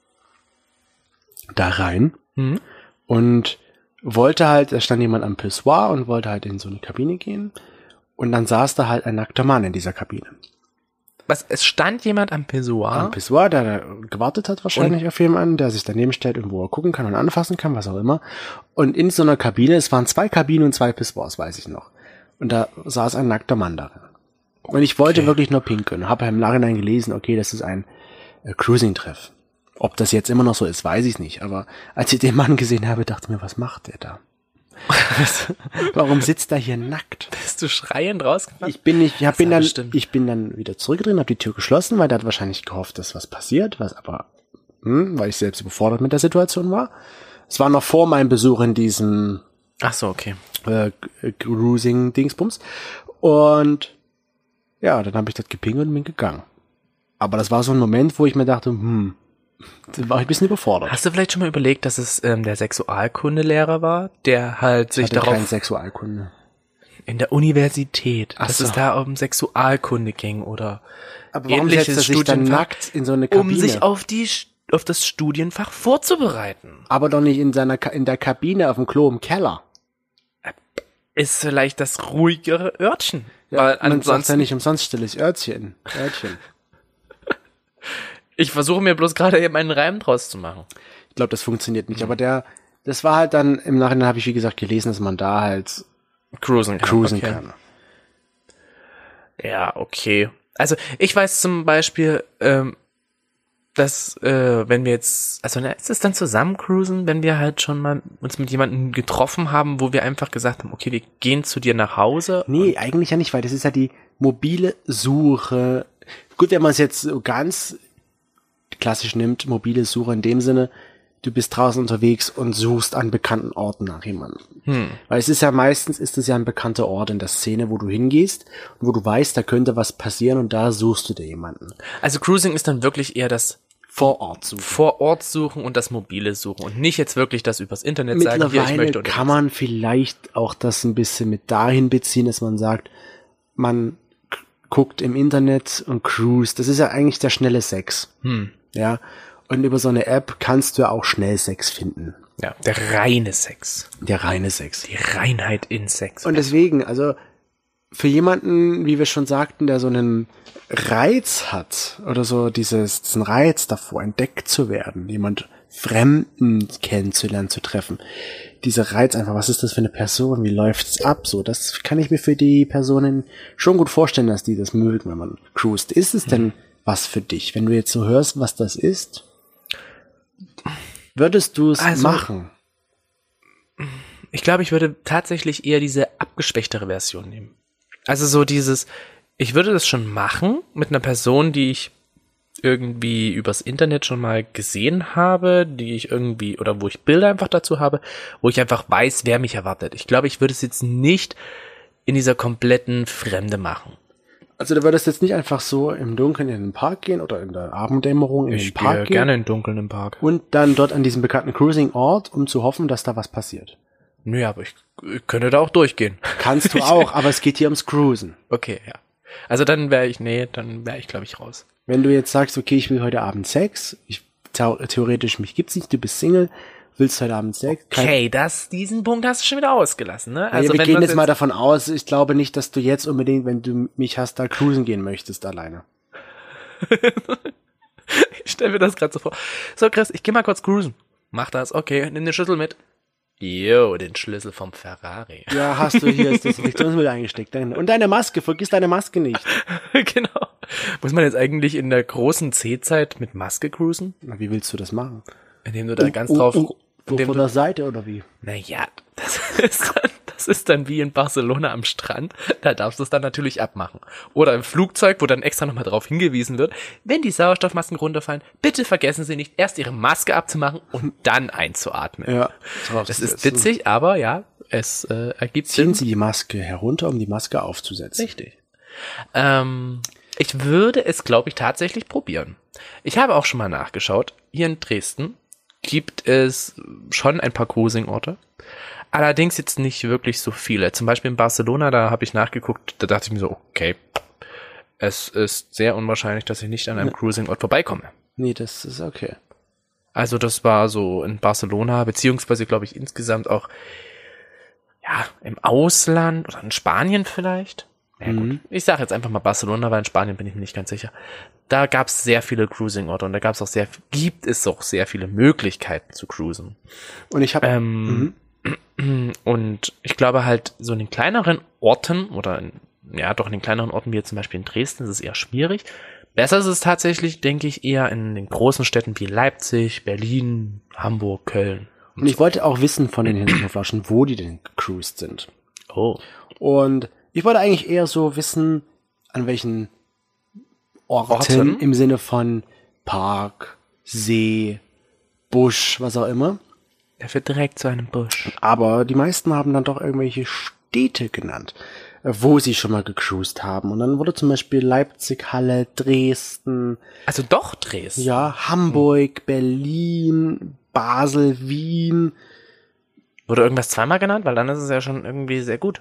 Speaker 1: da rein
Speaker 2: Mhm.
Speaker 1: und wollte halt, da stand jemand am Pissoir und wollte halt in so eine Kabine gehen und dann saß da halt ein nackter Mann in dieser Kabine.
Speaker 2: Was, es stand jemand am Pissoir?
Speaker 1: Am Pissoir, der da gewartet hat wahrscheinlich auf jemanden, der sich daneben stellt und wo er gucken kann und anfassen kann, was auch immer. Und in so einer Kabine, es waren zwei Kabinen und zwei Pissoirs, weiß ich noch. Und da saß ein nackter Mann darin. Und ich wollte
Speaker 2: Okay.
Speaker 1: wirklich nur pinkeln. Habe im Nachhinein gelesen, okay, das ist ein äh, Cruising-Treff. Ob das jetzt immer noch so ist, weiß ich nicht. Aber als ich den Mann gesehen habe, dachte ich mir, was macht der da? Was, warum sitzt er hier nackt?
Speaker 2: Bist du schreiend rausgefahren?
Speaker 1: Ich bin nicht, ich hab, bin
Speaker 2: war
Speaker 1: dann,
Speaker 2: bestimmt.
Speaker 1: ich bin dann wieder zurückgedreht, habe die Tür geschlossen, weil der hat wahrscheinlich gehofft, dass was passiert, was aber, hm, weil ich selbst überfordert mit der Situation war. Es war noch vor meinem Besuch in diesem
Speaker 2: Ach so, okay.
Speaker 1: äh, Cruising-Dingsbums. Und ja, dann habe ich das gepingelt und bin gegangen. Aber das war so ein Moment, wo ich mir dachte, hm, da war ich ein bisschen überfordert.
Speaker 2: Hast du vielleicht schon mal überlegt, dass es ähm, der Sexualkundelehrer war, der halt sich
Speaker 1: Ich hatte
Speaker 2: darauf
Speaker 1: keine Sexualkunde.
Speaker 2: in der Universität,
Speaker 1: Ach
Speaker 2: dass
Speaker 1: so.
Speaker 2: es da um Sexualkunde ging oder
Speaker 1: Aber warum
Speaker 2: ähnliches
Speaker 1: setzt er sich dann
Speaker 2: Studienfach,
Speaker 1: nackt in so eine Kabine?
Speaker 2: um sich auf die auf das Studienfach vorzubereiten?
Speaker 1: aber doch nicht in seiner Ka- in der Kabine auf dem Klo im Keller.
Speaker 2: Ist vielleicht das ruhigere Örtchen.
Speaker 1: Ja,
Speaker 2: Weil
Speaker 1: man sagt ja
Speaker 2: ansonsten,
Speaker 1: nicht umsonst stilles Örtchen. Örtchen.
Speaker 2: ich versuche mir bloß gerade eben einen Reim draus zu machen.
Speaker 1: Ich glaube, das funktioniert nicht. Aber der, das war halt dann, im Nachhinein habe ich, wie gesagt, gelesen, dass man da halt
Speaker 2: Cruisen kann.
Speaker 1: cruisen
Speaker 2: okay.
Speaker 1: kann.
Speaker 2: Ja, okay. Also ich weiß zum Beispiel, ähm, dass äh, wenn wir jetzt, also na, ist es dann zusammen cruisen, wenn wir halt schon mal uns mit jemandem getroffen haben, wo wir einfach gesagt haben, okay, wir gehen zu dir nach Hause.
Speaker 1: Nee, eigentlich ja nicht, weil das ist ja die mobile Suche. Gut, wenn man es jetzt so ganz klassisch nimmt, mobile Suche in dem Sinne, du bist draußen unterwegs und suchst an bekannten Orten nach jemandem. Hm. Weil es ist ja meistens, ist es ja ein bekannter Ort in der Szene, wo du hingehst und wo du weißt, da könnte was passieren und da suchst du dir jemanden.
Speaker 2: Also Cruising ist dann wirklich eher das
Speaker 1: Vorort suchen.
Speaker 2: Vorort suchen und das mobile Suchen und nicht jetzt wirklich das übers Internet sagen, hier, ich möchte.
Speaker 1: Mittlerweile kann man vielleicht auch das ein bisschen mit dahin beziehen, dass man sagt, man k- guckt im Internet und cruist. Das ist ja eigentlich der schnelle Sex.
Speaker 2: Hm.
Speaker 1: Ja. Und über so eine App kannst du ja auch schnell Sex finden.
Speaker 2: Ja, der reine Sex.
Speaker 1: Der reine Sex.
Speaker 2: Die Reinheit in Sex.
Speaker 1: Und deswegen, also für jemanden, wie wir schon sagten, der so einen Reiz hat oder so dieses, diesen Reiz davor, entdeckt zu werden, jemand Fremden kennenzulernen, zu treffen. Dieser Reiz einfach, was ist das für eine Person, wie läuft's ab, so, das kann ich mir für die Personen schon gut vorstellen, dass die das mögen, wenn man cruist. Ist es denn was für dich? Wenn du jetzt so hörst, was das ist, würdest du es
Speaker 2: also,
Speaker 1: machen?
Speaker 2: Ich glaube, ich würde tatsächlich eher diese abgeschwächtere Version nehmen. Also so dieses, ich würde das schon machen mit einer Person, die ich irgendwie übers Internet schon mal gesehen habe, die ich irgendwie, oder wo ich Bilder einfach dazu habe, wo ich einfach weiß, wer mich erwartet. Ich glaube, ich würde es jetzt nicht in dieser kompletten Fremde machen.
Speaker 1: Also du würdest jetzt nicht einfach so im Dunkeln in den Park gehen oder in der Abenddämmerung in
Speaker 2: ich
Speaker 1: den Park
Speaker 2: gehe
Speaker 1: gehen.
Speaker 2: gerne im Dunkeln im Park.
Speaker 1: Und dann dort an diesem bekannten Cruising-Ort, um zu hoffen, dass da was passiert.
Speaker 2: Nö, aber ich, ich könnte da auch durchgehen.
Speaker 1: Kannst du auch, aber es geht hier ums Cruisen.
Speaker 2: Okay, ja. Also dann wäre ich, nee, dann wäre ich, glaube ich, raus.
Speaker 1: Wenn du jetzt sagst, okay, ich will heute Abend Sex, ich, theoretisch, mich gibt's nicht, du bist Single, willst heute Abend Sex.
Speaker 2: Okay, das, diesen Punkt hast du schon wieder ausgelassen, ne?
Speaker 1: Also wir
Speaker 2: wenn
Speaker 1: gehen
Speaker 2: das
Speaker 1: jetzt mal davon aus, ich glaube nicht, dass du jetzt unbedingt, wenn du mich hast, da cruisen gehen möchtest alleine.
Speaker 2: Ich stelle mir das gerade so vor. So, Chris, ich geh mal kurz cruisen. Mach das, okay, nimm den Schlüssel mit. Jo, den Schlüssel vom Ferrari.
Speaker 1: Ja, hast du hier das Desinfektionsmittel eingesteckt. Und deine Maske, vergiss deine Maske nicht.
Speaker 2: Genau. Muss man jetzt eigentlich in der großen C-Zeit mit Maske cruisen?
Speaker 1: Na, wie willst du das machen?
Speaker 2: Indem du da
Speaker 1: Oh,
Speaker 2: ganz
Speaker 1: oh,
Speaker 2: drauf...
Speaker 1: oh, so
Speaker 2: indem
Speaker 1: von
Speaker 2: du,
Speaker 1: der Seite oder wie?
Speaker 2: naja, das ist dann... Das ist dann wie in Barcelona am Strand, da darfst du es dann natürlich abmachen. Oder im Flugzeug, wo dann extra nochmal drauf hingewiesen wird, wenn die Sauerstoffmasken runterfallen, bitte vergessen Sie nicht, erst Ihre Maske abzumachen und dann einzuatmen.
Speaker 1: Ja.
Speaker 2: Das ist witzig, aber ja, es äh, ergibt
Speaker 1: Ziehen
Speaker 2: Sinn.
Speaker 1: Sie die Maske herunter, um die Maske aufzusetzen.
Speaker 2: Richtig. Ähm, ich würde es, glaube ich, tatsächlich probieren. Ich habe auch schon mal nachgeschaut. Hier in Dresden gibt es schon ein paar Cruising-Orte. Allerdings jetzt nicht wirklich so viele. Zum Beispiel in Barcelona, da habe ich nachgeguckt, da dachte ich mir so, okay, es ist sehr unwahrscheinlich, dass ich nicht an einem ja. Cruising-Ort vorbeikomme.
Speaker 1: Nee, das ist okay.
Speaker 2: Also das war so in Barcelona, beziehungsweise glaube ich insgesamt auch ja im Ausland oder in Spanien vielleicht. Ja, mhm. gut. Ich sage jetzt einfach mal Barcelona, weil in Spanien bin ich mir nicht ganz sicher. Da gab es sehr viele Cruising-Orte und da gab es auch sehr, gibt es auch sehr viele Möglichkeiten zu cruisen.
Speaker 1: Und ich habe
Speaker 2: ähm, mhm. Und ich glaube halt, so in den kleineren Orten oder in, ja doch in den kleineren Orten wie jetzt zum Beispiel in Dresden ist es eher schwierig. Besser ist es tatsächlich, denke ich, eher in den großen Städten wie Leipzig, Berlin, Hamburg, Köln.
Speaker 1: Und, und ich so. wollte auch wissen von den Hinterflaschen, wo die denn gecruised sind.
Speaker 2: Oh.
Speaker 1: Und ich wollte eigentlich eher so wissen, an welchen Orten, Orten? im Sinne von Park, See, Busch, was auch immer.
Speaker 2: Er wird direkt zu einem Busch.
Speaker 1: Aber die meisten haben dann doch irgendwelche Städte genannt, wo sie schon mal gecruised haben. Und dann wurde zum Beispiel Leipzig, Halle, Dresden.
Speaker 2: Also doch Dresden?
Speaker 1: Ja, Hamburg, hm. Berlin, Basel, Wien.
Speaker 2: Wurde irgendwas zweimal genannt? Weil dann ist es ja schon irgendwie sehr gut.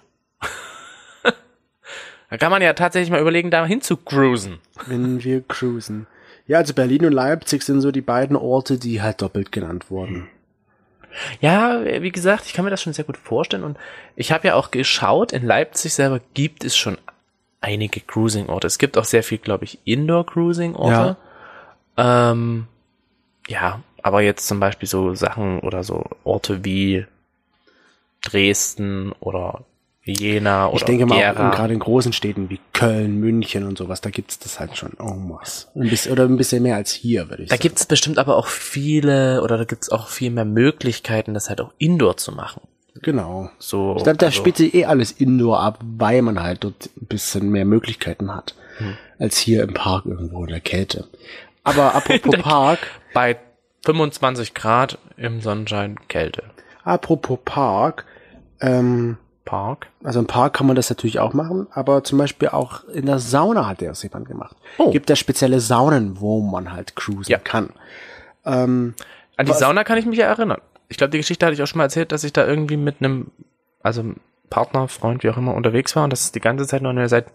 Speaker 2: Da kann man ja tatsächlich mal überlegen, da hin zu cruisen.
Speaker 1: Wenn wir cruisen. Ja, also Berlin und Leipzig sind so die beiden Orte, die halt doppelt genannt wurden.
Speaker 2: Ja, wie gesagt, ich kann mir das schon sehr gut vorstellen und ich habe ja auch geschaut, in Leipzig selber gibt es schon einige Cruising-Orte. Es gibt auch sehr viel, glaube ich, Indoor-Cruising-Orte. Ja. Ähm, ja, aber jetzt zum Beispiel so Sachen oder so Orte wie Dresden oder Jena oder
Speaker 1: Ich denke mal, auch
Speaker 2: Gera.
Speaker 1: in, gerade in großen Städten wie Köln, München und sowas, da gibt's das halt schon en masse. Ein bisschen, oder ein bisschen mehr als hier, würde ich
Speaker 2: Da
Speaker 1: sagen.
Speaker 2: gibt's bestimmt aber auch viele, oder da gibt's auch viel mehr Möglichkeiten, das halt auch Indoor zu machen.
Speaker 1: Genau.
Speaker 2: So,
Speaker 1: Ich glaube, da
Speaker 2: also-
Speaker 1: spielt sich eh alles Indoor ab, weil man halt dort ein bisschen mehr Möglichkeiten hat,
Speaker 2: Hm.
Speaker 1: als hier im Park irgendwo in der Kälte. Aber apropos Park,
Speaker 2: Bei fünfundzwanzig Grad im Sonnenschein Kälte.
Speaker 1: apropos Park, ähm,
Speaker 2: Park?
Speaker 1: also im Park kann man das natürlich auch machen, aber zum Beispiel auch in der Sauna hat das jemand gemacht.
Speaker 2: Oh.
Speaker 1: Gibt da spezielle Saunen, wo man halt cruisen
Speaker 2: Ja.
Speaker 1: kann. Ähm,
Speaker 2: An die
Speaker 1: Was-
Speaker 2: Sauna kann ich mich ja erinnern. Ich glaube, die Geschichte hatte ich auch schon mal erzählt, dass ich da irgendwie mit einem, also Partner, Freund, wie auch immer, unterwegs war und dass es die ganze Zeit nur an der Seite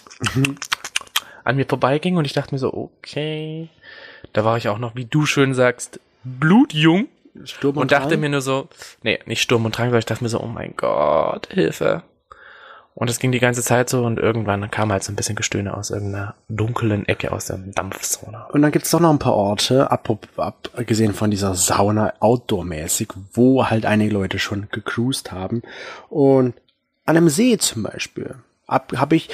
Speaker 2: an mir vorbeiging und ich dachte mir so, okay. Da war ich auch noch, wie du schön sagst, blutjung
Speaker 1: Sturm
Speaker 2: und dachte
Speaker 1: Drang?
Speaker 2: mir nur so, nee, nicht Sturm und Drang, sondern ich dachte mir so, oh mein Gott, Hilfe. Und es ging die ganze Zeit so und irgendwann kam halt so ein bisschen Gestöhne aus irgendeiner dunklen Ecke aus der Dampfsauna.
Speaker 1: Und dann gibt's doch noch ein paar Orte, ab, abgesehen von dieser Sauna outdoor-mäßig, wo halt einige Leute schon gecruised haben. Und an einem See zum Beispiel habe ich,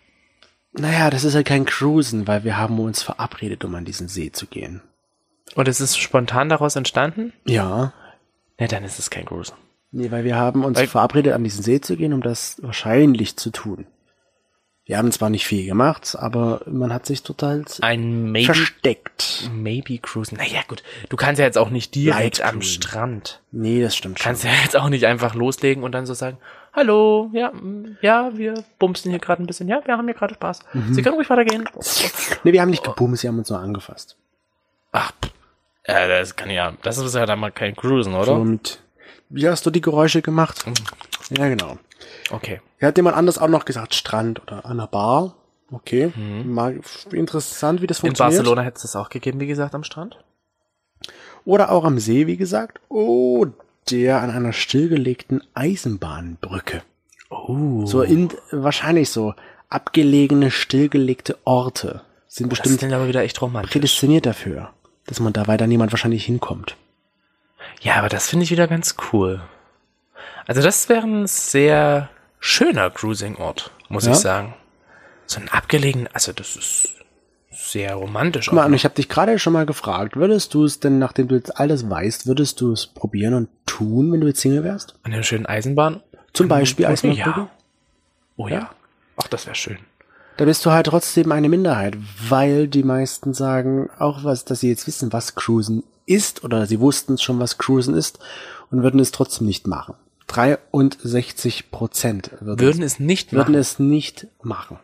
Speaker 1: naja, das ist ja kein Cruisen, weil wir haben uns verabredet, um an diesen See zu gehen.
Speaker 2: Und es ist spontan daraus entstanden?
Speaker 1: Ja,
Speaker 2: Ne, dann ist es kein Cruisen.
Speaker 1: nee, weil wir haben uns
Speaker 2: Weil-
Speaker 1: verabredet, an diesen See zu gehen, um das wahrscheinlich zu tun. Wir haben zwar nicht viel gemacht, aber man hat sich total
Speaker 2: Ein Maybe,
Speaker 1: versteckt.
Speaker 2: Maybe Cruisen. Naja, gut. Du kannst ja jetzt auch nicht direkt
Speaker 1: Light
Speaker 2: am
Speaker 1: Cruisen.
Speaker 2: Strand.
Speaker 1: Nee, das stimmt schon.
Speaker 2: Kannst ja jetzt auch nicht einfach loslegen und dann so sagen, hallo, ja, mm, ja, wir bumsen hier gerade ein bisschen. Ja, wir haben hier gerade Spaß.
Speaker 1: Mhm.
Speaker 2: Sie können ruhig weitergehen.
Speaker 1: Nee, wir haben nicht gebumst, wir haben uns nur angefasst.
Speaker 2: Ach, pff. Ja, das kann ja, das ist ja dann mal kein Cruisen, oder?
Speaker 1: So mit, wie hast du die Geräusche gemacht?
Speaker 2: Mhm.
Speaker 1: Ja, genau.
Speaker 2: Okay.
Speaker 1: Hier hat jemand anders auch noch gesagt, Strand oder an der Bar. Okay. Mal interessant, wie das
Speaker 2: Mhm. In
Speaker 1: funktioniert.
Speaker 2: Barcelona hätte es das auch gegeben, wie gesagt, am Strand.
Speaker 1: Oder auch am See, wie gesagt. Oh, der an einer stillgelegten Eisenbahnbrücke.
Speaker 2: Oh.
Speaker 1: So in, wahrscheinlich so abgelegene, stillgelegte Orte sind
Speaker 2: Das ist
Speaker 1: bestimmt
Speaker 2: dann aber wieder echt romantisch.
Speaker 1: prädestiniert dafür, dass man da weiter niemand wahrscheinlich hinkommt.
Speaker 2: Ja, aber das finde ich wieder ganz cool. Also das wäre ein sehr schöner Cruising-Ort, muss
Speaker 1: Ja?
Speaker 2: ich sagen. So ein abgelegen, also das ist sehr romantisch.
Speaker 1: Guck mal,
Speaker 2: auch
Speaker 1: und
Speaker 2: noch.
Speaker 1: ich habe dich gerade schon mal gefragt, würdest du es denn, nachdem du jetzt alles weißt, würdest du es probieren und tun, wenn du jetzt Single wärst?
Speaker 2: An der schönen Eisenbahn.
Speaker 1: Zum Beispiel
Speaker 2: Oh,
Speaker 1: Eisenbahnbrücke?
Speaker 2: ja. Oh ja. Ach, das wäre schön.
Speaker 1: Da bist du halt trotzdem eine Minderheit, weil die meisten sagen auch was, dass sie jetzt wissen, was Cruisen ist, oder sie wussten schon, was Cruisen ist und würden es trotzdem nicht machen. dreiundsechzig Prozent würden,
Speaker 2: Würden
Speaker 1: es,
Speaker 2: es nicht
Speaker 1: würden
Speaker 2: machen.
Speaker 1: es nicht machen.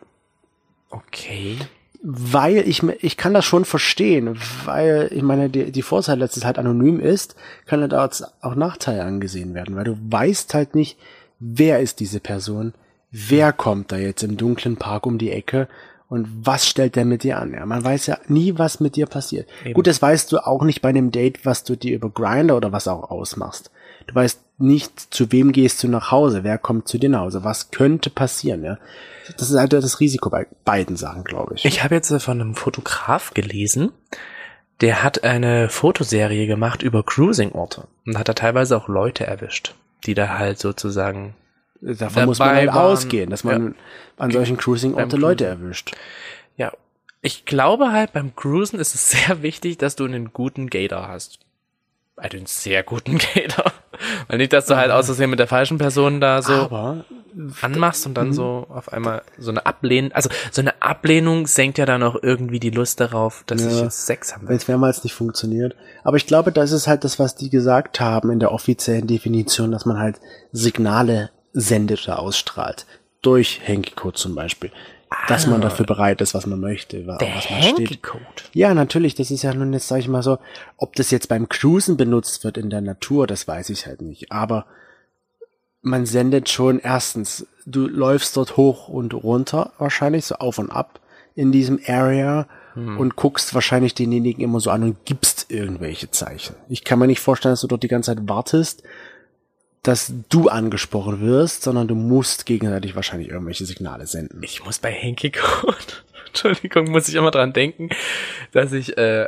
Speaker 2: Okay.
Speaker 1: Weil ich, ich kann das schon verstehen, weil ich meine, die, die Vorteile, dass es halt anonym ist, kann halt als auch Nachteile angesehen werden, weil du weißt halt nicht, wer ist diese Person, wer kommt da jetzt im dunklen Park um die Ecke und was stellt der mit dir an? Ja, man weiß ja nie, was mit dir passiert.
Speaker 2: Eben.
Speaker 1: Gut, das weißt du auch nicht bei einem Date, was du dir über Grindr oder was auch ausmachst. Du weißt nicht, zu wem gehst du nach Hause, wer kommt zu dir nach Hause, was könnte passieren, ja. Das ist halt das Risiko bei beiden Sachen, glaube ich.
Speaker 2: Ich habe jetzt äh, von einem Fotograf gelesen, der hat eine Fotoserie gemacht über Cruising-Orte und hat da teilweise auch Leute erwischt, die da halt sozusagen
Speaker 1: Davon
Speaker 2: dabei
Speaker 1: muss man halt
Speaker 2: waren.
Speaker 1: ausgehen, dass man an solchen Cruising-Orte
Speaker 2: Beim
Speaker 1: Leute
Speaker 2: Cruisen.
Speaker 1: erwischt.
Speaker 2: Ja, ich glaube halt, beim Cruisen ist es sehr wichtig, dass du einen guten Gator hast. Also einen sehr guten Gator. Weil nicht, dass du halt aus Versehen mit der falschen Person da so
Speaker 1: Aber
Speaker 2: anmachst und dann so auf einmal so eine Ablehnung, also so eine Ablehnung senkt ja dann auch irgendwie die Lust darauf, dass
Speaker 1: Ja.
Speaker 2: ich jetzt Sex haben
Speaker 1: wenn
Speaker 2: will.
Speaker 1: es mehrmals nicht funktioniert. Aber ich glaube, das ist halt das, was die gesagt haben in der offiziellen Definition, dass man halt Signale sendet oder ausstrahlt. Durch Hanky-Code zum Beispiel. Dass man dafür bereit ist, was man möchte, wa-
Speaker 2: Der
Speaker 1: was man steht.
Speaker 2: Hanky-Code.
Speaker 1: Ja, natürlich, das ist ja nun jetzt, sag ich mal so, ob das jetzt beim Cruisen benutzt wird in der Natur, das weiß ich halt nicht. Aber man sendet schon erstens, du läufst dort hoch und runter, wahrscheinlich, so auf und ab in diesem Area und guckst wahrscheinlich denjenigen immer so an und gibst irgendwelche Zeichen. Ich kann mir nicht vorstellen, dass du dort die ganze Zeit wartest, dass du angesprochen wirst, sondern du musst gegenseitig wahrscheinlich irgendwelche Signale senden.
Speaker 2: Ich muss bei Hanky Code, Entschuldigung, muss ich immer dran denken, dass ich äh,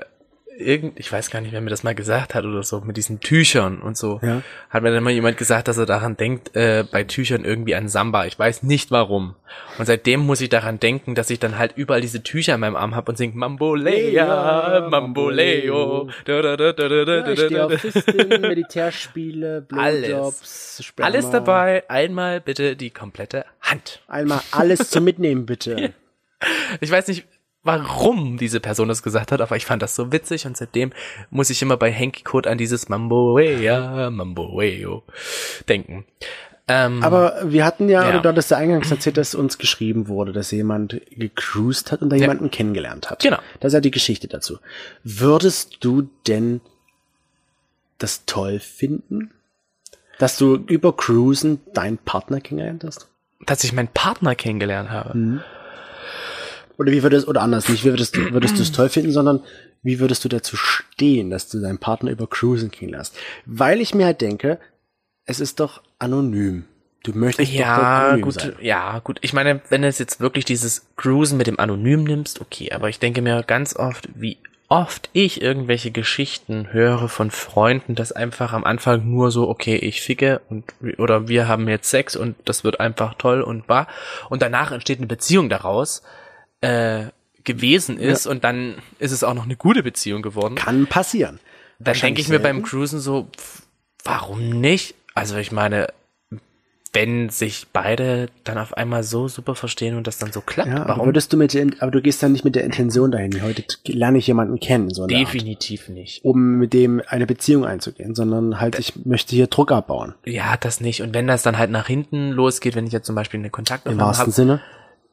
Speaker 2: irgend, ich weiß gar nicht, wer mir das mal gesagt hat oder so, mit diesen Tüchern und so.
Speaker 1: Ja.
Speaker 2: Hat mir dann mal jemand gesagt, dass er daran denkt, äh, bei Tüchern irgendwie an Samba. Ich weiß nicht warum. Und seitdem muss ich daran denken, dass ich dann halt überall diese Tücher in meinem Arm habe und singe Mambolea, Mamboleo. Da, da, da, da, da, da,
Speaker 1: Ja, ich stehe auf Fisten, Militärspiele, Blowjobs, Sperma.
Speaker 2: Alles dabei. Einmal bitte die komplette Hand.
Speaker 1: Einmal alles zum Mitnehmen, bitte.
Speaker 2: Ich weiß nicht, warum diese Person das gesagt hat, aber ich fand das so witzig und seitdem muss ich immer bei Henky Code an dieses Mamboea, Mamboeo denken. Ähm,
Speaker 1: Aber wir hatten ja,
Speaker 2: ja.
Speaker 1: oder du hattest ja eingangs erzählt, dass uns geschrieben wurde, dass jemand gecruised hat und da
Speaker 2: Ja.
Speaker 1: jemanden kennengelernt hat.
Speaker 2: Genau.
Speaker 1: Das ist ja die Geschichte dazu. Würdest du denn das toll finden, dass du über Cruisen deinen Partner kennengelernt hast?
Speaker 2: dass ich meinen Partner kennengelernt habe.
Speaker 1: Mhm. Oder wie würdest, oder anders, nicht wie würdest du, würdest du es toll finden, sondern wie würdest du dazu stehen, dass du deinen Partner über Cruisen kennenlernst? Weil ich mir halt denke, es ist doch anonym. Du möchtest doch dort
Speaker 2: Ja,
Speaker 1: anonym
Speaker 2: gut,
Speaker 1: sein.
Speaker 2: ja, gut. Ich meine, wenn du es jetzt wirklich dieses Cruisen mit dem Anonym nimmst, okay, aber ich denke mir ganz oft, wie oft ich irgendwelche Geschichten höre von Freunden, dass einfach am Anfang nur so, okay, ich ficke und oder wir haben jetzt Sex und das wird einfach toll und wahr und danach entsteht eine Beziehung daraus, äh, gewesen ist ja. Und dann ist es auch noch eine gute Beziehung geworden.
Speaker 1: Kann passieren.
Speaker 2: Dann denke ich mir beim Cruisen so, pf, warum nicht? Also ich meine, wenn sich beide dann auf einmal so super verstehen und das dann so klappt,
Speaker 1: ja,
Speaker 2: warum?
Speaker 1: Aber würdest du mit der, aber du gehst dann nicht mit der Intention dahin, heute lerne ich jemanden kennen, so
Speaker 2: definitiv Art, nicht.
Speaker 1: Um mit dem eine Beziehung einzugehen, sondern halt, ich möchte hier Druck abbauen.
Speaker 2: Ja, das nicht. Und wenn das dann halt nach hinten losgeht, wenn ich jetzt zum Beispiel eine Kontaktaufnahme habe.
Speaker 1: Im wahrsten Sinne?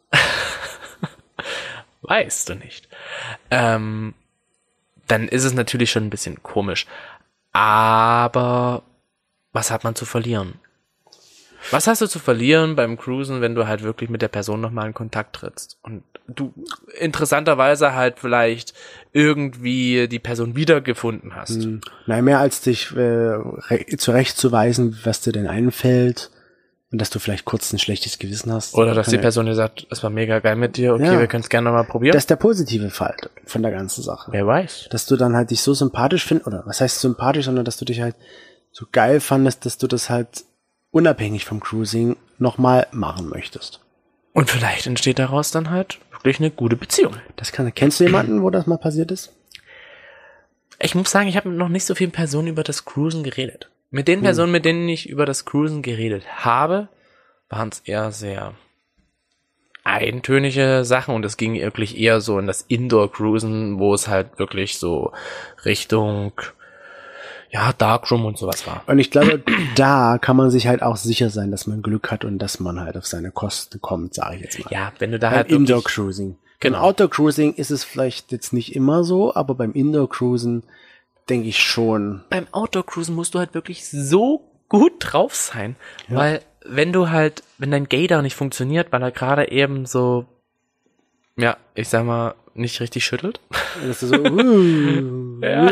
Speaker 2: Weißt du nicht. Ähm, dann ist es natürlich schon ein bisschen komisch. Aber was hat man zu verlieren? Was hast du zu verlieren beim Cruisen, wenn du halt wirklich mit der Person nochmal in Kontakt trittst? Und du interessanterweise halt vielleicht irgendwie die Person wiedergefunden hast.
Speaker 1: Hm. Nein, mehr als dich äh, zurechtzuweisen, was dir denn einfällt. Und dass du vielleicht kurz ein schlechtes Gewissen hast.
Speaker 2: Oder dass die Person dir sagt, es war mega geil mit dir, okay, ja. Wir können es gerne nochmal probieren.
Speaker 1: Das ist der positive Fall von der ganzen Sache.
Speaker 2: Wer weiß.
Speaker 1: Dass du dann halt dich so sympathisch findest, oder was heißt sympathisch, sondern dass du dich halt so geil fandest, dass du das halt unabhängig vom Cruising nochmal machen möchtest.
Speaker 2: Und vielleicht entsteht daraus dann halt wirklich eine gute Beziehung.
Speaker 1: Das kann, kennst du jemanden, wo das mal passiert ist?
Speaker 2: Ich muss sagen, ich habe mit noch nicht so vielen Personen über das Cruisen geredet. Mit den Personen, mit denen ich über das Cruisen geredet habe, waren es eher sehr eintönige Sachen und es ging wirklich eher so in das Indoor-Cruisen, wo es halt wirklich so Richtung, ja, Darkroom und sowas war.
Speaker 1: Und ich glaube, da kann man sich halt auch sicher sein, dass man Glück hat und dass man halt auf seine Kosten kommt, sage ich jetzt mal.
Speaker 2: Ja, wenn du da
Speaker 1: beim
Speaker 2: halt
Speaker 1: Indoor-Cruising.
Speaker 2: Genau.
Speaker 1: Beim Outdoor-Cruising ist es vielleicht jetzt nicht immer so, aber beim Indoor-Cruisen denke ich schon.
Speaker 2: Beim Outdoor-Cruisen musst du halt wirklich so gut drauf sein, ja. Weil wenn du halt, wenn dein Gator nicht funktioniert, weil er gerade eben so, ja, ich sag mal, nicht richtig schüttelt.
Speaker 1: Das ist so, uh,
Speaker 2: ja.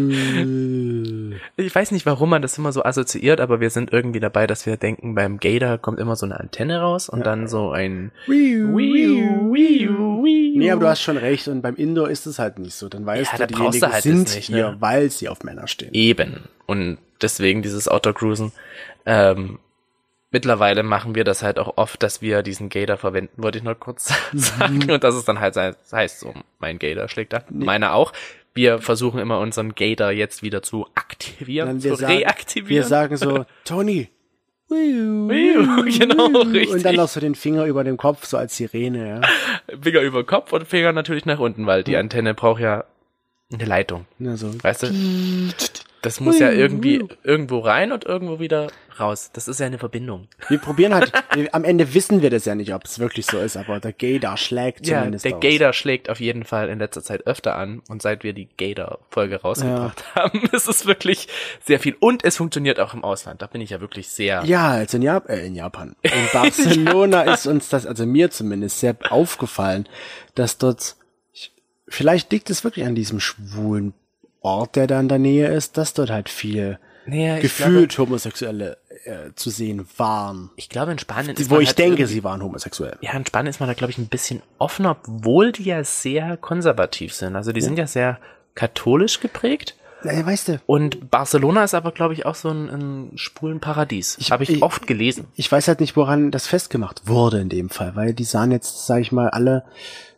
Speaker 1: uh.
Speaker 2: Ich weiß nicht, warum man das immer so assoziiert, aber wir sind irgendwie dabei, dass wir denken, beim Gator kommt immer so eine Antenne raus und ja. Dann so ein
Speaker 1: Wiu, wiu, wiu, wiu. Nee, aber du hast schon recht und beim Indoor ist es halt nicht so. Dann weißt
Speaker 2: ja,
Speaker 1: du,
Speaker 2: da
Speaker 1: diejenigen
Speaker 2: du halt
Speaker 1: sind
Speaker 2: nicht,
Speaker 1: hier,
Speaker 2: ne?
Speaker 1: weil sie auf Männer stehen.
Speaker 2: Eben. Und deswegen dieses Outdoor-Cruisen. Ähm, mittlerweile machen wir das halt auch oft, dass wir diesen Gator verwenden, wollte ich noch kurz sagen. Mhm. Und das ist dann halt, das heißt so, mein Gator schlägt ab, nee. Meiner auch. Wir versuchen immer unseren Gator jetzt wieder zu aktivieren, zu
Speaker 1: sagen,
Speaker 2: reaktivieren.
Speaker 1: Wir sagen so, Tony, wiu,
Speaker 2: wiu, genau, richtig.
Speaker 1: Und dann noch so den Finger über dem Kopf, so als Sirene, ja.
Speaker 2: Finger über den Kopf und Finger natürlich nach unten, weil die Antenne braucht ja eine Leitung.
Speaker 1: Ja, so.
Speaker 2: Weißt du? Das muss ja irgendwie irgendwo rein und irgendwo wieder raus. Das ist ja eine Verbindung.
Speaker 1: Wir probieren halt, am Ende wissen wir das ja nicht, ob es wirklich so ist, aber der Gator schlägt zumindest
Speaker 2: Ja, der
Speaker 1: aus.
Speaker 2: Gator schlägt auf jeden Fall in letzter Zeit öfter an und seit wir die Gator-Folge rausgebracht ja. haben, ist es wirklich sehr viel. Und es funktioniert auch im Ausland. Da bin ich ja wirklich sehr...
Speaker 1: Ja, also in, Jap- äh, in Japan. In Barcelona ist uns das, also mir zumindest, sehr aufgefallen, dass dort, vielleicht liegt es wirklich an diesem schwulen Ort, der da in der Nähe ist, dass dort halt viel naja, gefühlt glaube, Homosexuelle äh, zu sehen waren.
Speaker 2: Ich glaube, in Spanien
Speaker 1: ist Wo ich halt denke, sie waren homosexuell.
Speaker 2: Ja, in Spanien ist man da, glaube ich, ein bisschen offener, obwohl die ja sehr konservativ sind. Also die ja. sind ja sehr katholisch geprägt.
Speaker 1: Ja, weißt du.
Speaker 2: Und Barcelona ist aber, glaube ich, auch so ein, ein schwulen Paradies. Ich, Habe ich, ich oft gelesen.
Speaker 1: Ich weiß halt nicht, woran das festgemacht wurde in dem Fall, weil die sahen jetzt, sage ich mal, alle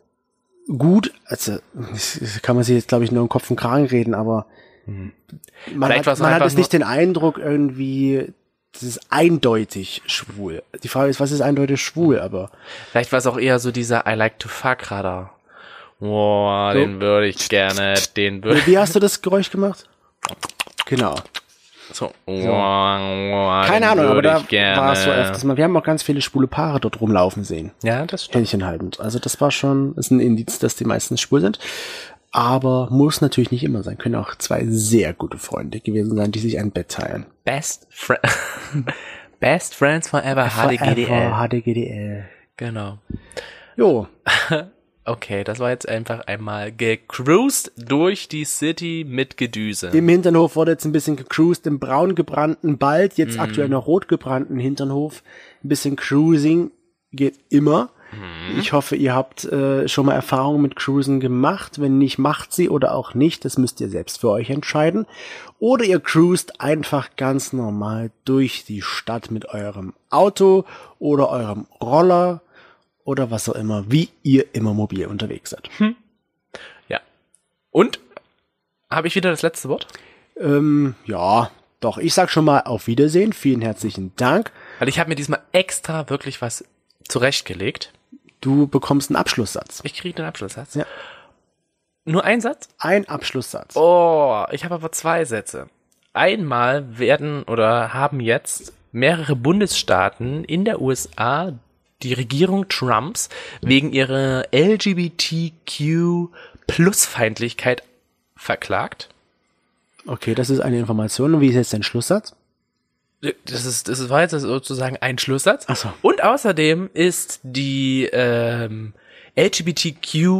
Speaker 1: gut, also das kann man sich jetzt, glaube ich, nur im Kopf und Kragen reden, aber hm. man, hat, man hat jetzt nicht den Eindruck irgendwie, das ist eindeutig schwul. Die Frage ist, was ist eindeutig schwul, aber...
Speaker 2: Vielleicht war es auch eher so dieser I like to fuck Radar. Boah, so. Den würde ich gerne, den würde
Speaker 1: Wie hast du das Geräusch gemacht? Genau.
Speaker 2: So.
Speaker 1: so. Keine Ahnung, aber da war es so öfters mal. Wir haben auch ganz viele schwule Paare dort rumlaufen sehen.
Speaker 2: Ja, das stimmt.
Speaker 1: Händchen haltend. Also das war schon, ist ein Indiz, dass die meisten schwul sind. Aber muss natürlich nicht immer sein. Können auch zwei sehr gute Freunde gewesen sein, die sich ein Bett teilen.
Speaker 2: Best Friend. Best Friends Forever, H D G D L.
Speaker 1: H D G D L.
Speaker 2: Genau.
Speaker 1: Jo.
Speaker 2: Okay, das war jetzt einfach einmal gecruised durch die City mit Gedüse.
Speaker 1: Im Hinternhof wurde jetzt ein bisschen gecruised, im braun gebrannten, bald jetzt mm. aktuell noch rot gebrannten Hinternhof. Ein bisschen Cruising geht immer. Mm. Ich hoffe, ihr habt äh, schon mal Erfahrungen mit Cruisen gemacht. Wenn nicht, macht sie oder auch nicht. Das müsst ihr selbst für euch entscheiden. Oder ihr cruist einfach ganz normal durch die Stadt mit eurem Auto oder eurem Roller. Oder was auch immer, wie ihr immer mobil unterwegs seid.
Speaker 2: Hm. Ja. Und? Habe ich wieder das letzte Wort?
Speaker 1: Ähm, ja, doch. Ich sag schon mal auf Wiedersehen. Vielen herzlichen Dank.
Speaker 2: Weil ich habe mir diesmal extra wirklich was zurechtgelegt.
Speaker 1: Du bekommst einen Abschlusssatz.
Speaker 2: Ich kriege einen Abschlusssatz?
Speaker 1: Ja.
Speaker 2: Nur ein Satz?
Speaker 1: Ein Abschlusssatz.
Speaker 2: Oh, ich habe aber zwei Sätze. Einmal werden oder haben jetzt mehrere Bundesstaaten in der U S A die Regierung Trumps wegen ihrer L G B T Q-Plus-Feindlichkeit verklagt.
Speaker 1: Okay, das ist eine Information. Und wie ist jetzt dein Schlusssatz?
Speaker 2: Das ist, das war jetzt sozusagen ein Schlusssatz.
Speaker 1: Ach so.
Speaker 2: Und außerdem ist die ähm, L G B T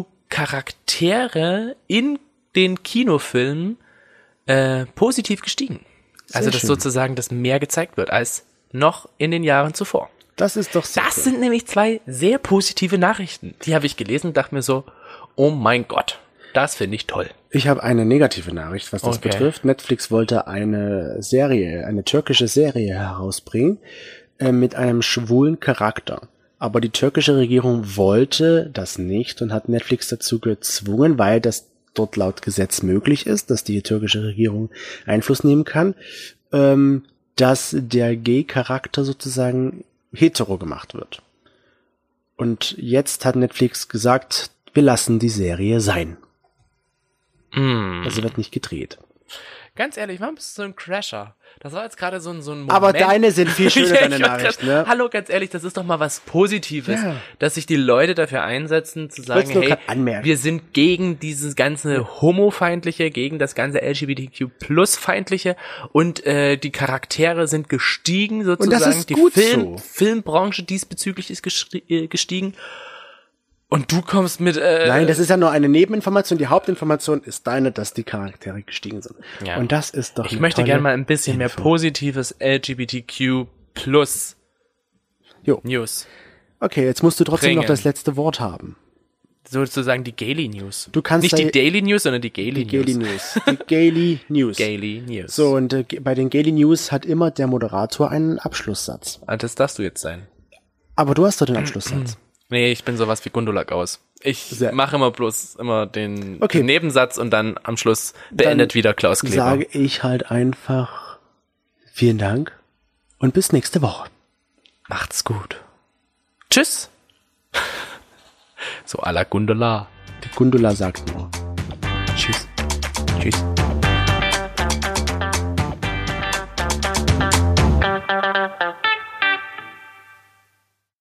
Speaker 2: Q-Charaktere in den Kinofilmen äh, positiv gestiegen.
Speaker 1: Sehr
Speaker 2: also, dass
Speaker 1: schön.
Speaker 2: sozusagen das mehr gezeigt wird als noch in den Jahren zuvor.
Speaker 1: Das ist doch sehr
Speaker 2: Das
Speaker 1: cool.
Speaker 2: sind nämlich zwei sehr positive Nachrichten. Die habe ich gelesen und dachte mir so, oh mein Gott, das finde ich toll.
Speaker 1: Ich habe eine negative Nachricht, was das
Speaker 2: Okay.
Speaker 1: betrifft. Netflix wollte eine Serie, eine türkische Serie herausbringen äh, mit einem schwulen Charakter. Aber die türkische Regierung wollte das nicht und hat Netflix dazu gezwungen, weil das dort laut Gesetz möglich ist, dass die türkische Regierung Einfluss nehmen kann, ähm, dass der Gay-Charakter sozusagen hetero gemacht wird. Und jetzt hat Netflix gesagt, wir lassen die Serie sein.
Speaker 2: Mm.
Speaker 1: Also wird nicht gedreht.
Speaker 2: Ganz ehrlich, warum bist du so ein Crasher? Das war jetzt gerade so ein, so ein Moment.
Speaker 1: Aber deine sind viel schöner,
Speaker 2: Ja,
Speaker 1: deine
Speaker 2: ich wollte
Speaker 1: Nachrichten,
Speaker 2: grad-
Speaker 1: ne?
Speaker 2: Hallo, ganz ehrlich, das ist doch mal was Positives,
Speaker 1: Ja.
Speaker 2: dass sich die Leute dafür einsetzen, zu sagen,
Speaker 1: wollt's nur
Speaker 2: hey,
Speaker 1: grad anmerken.
Speaker 2: wir sind gegen dieses ganze Homofeindliche, gegen das ganze L G B T Q-Plus-Feindliche und äh, die Charaktere sind gestiegen sozusagen.
Speaker 1: das ist
Speaker 2: die
Speaker 1: gut
Speaker 2: Film,
Speaker 1: so.
Speaker 2: Filmbranche diesbezüglich ist gesti- äh, gestiegen. Und du kommst mit... Äh,
Speaker 1: Nein, das ist ja nur eine Nebeninformation. Die Hauptinformation ist deine, dass die Charaktere gestiegen sind.
Speaker 2: Ja.
Speaker 1: Und das ist doch
Speaker 2: Ich
Speaker 1: eine
Speaker 2: möchte
Speaker 1: tolle
Speaker 2: gerne mal ein bisschen mehr
Speaker 1: Info.
Speaker 2: positives L G B T Q Plus
Speaker 1: Jo.
Speaker 2: News.
Speaker 1: Okay, jetzt musst du trotzdem
Speaker 2: Bringen.
Speaker 1: noch das letzte Wort haben.
Speaker 2: Sozusagen die Gaily News.
Speaker 1: Du kannst
Speaker 2: Nicht
Speaker 1: da-
Speaker 2: die Daily News, sondern die Gaily
Speaker 1: Die
Speaker 2: News.
Speaker 1: Gaily News. Die Gaily News.
Speaker 2: Gaily News.
Speaker 1: So, und äh, bei den Gaily News hat immer der Moderator einen Abschlusssatz.
Speaker 2: Ah, das darfst du jetzt sein.
Speaker 1: Aber du hast doch den Abschlusssatz.
Speaker 2: Nee, ich bin sowas wie Gundulak aus. Ich
Speaker 1: Sehr-
Speaker 2: mache immer bloß immer den,
Speaker 1: Okay.
Speaker 2: den Nebensatz und dann am Schluss beendet wieder Klaus Kleber.
Speaker 1: Sage ich halt einfach vielen Dank und bis nächste Woche.
Speaker 2: Macht's gut. Tschüss. So à la Gundula.
Speaker 1: Die Gundula sagt nur Tschüss.
Speaker 2: Tschüss.